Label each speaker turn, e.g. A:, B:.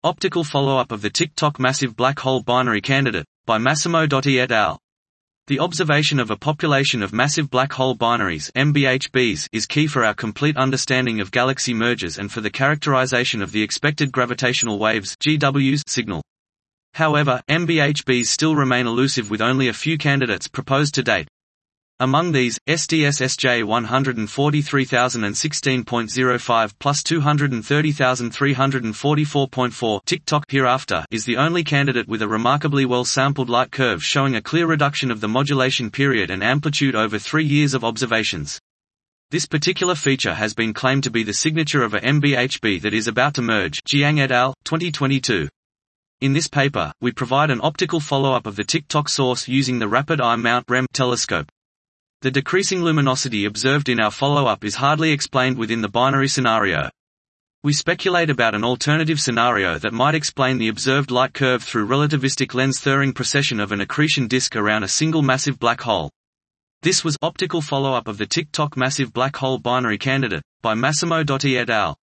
A: Optical follow-up of the Tick-Tock massive black hole binary candidate, by Massimo Dotti et al. The observation of a population of massive black hole binaries (MBHBs) is key for our complete understanding of galaxy mergers and for the characterization of the expected gravitational waves (GWs) signal. However, MBHBs still remain elusive with only a few candidates proposed to date. Among these, SDSS-J 143,016.05 plus 230,344.4 Tick-Tock hereafter is the only candidate with a remarkably well-sampled light curve showing a clear reduction of the modulation period and amplitude over 3 years of observations. This particular feature has been claimed to be the signature of a MBHB that is about to merge. Jiang et al., 2022. In this paper, we provide an optical follow-up of the Tick-Tock source using the Rapid Eye Mount (REM) telescope. The decreasing luminosity observed in our follow-up is hardly explained within the binary scenario. We speculate about an alternative scenario that might explain the observed light curve through relativistic lens-Thirring precession of an accretion disk around a single massive black hole. This was optical follow-up of the Tick-Tock massive black hole binary candidate, by Massimo Dotti et al.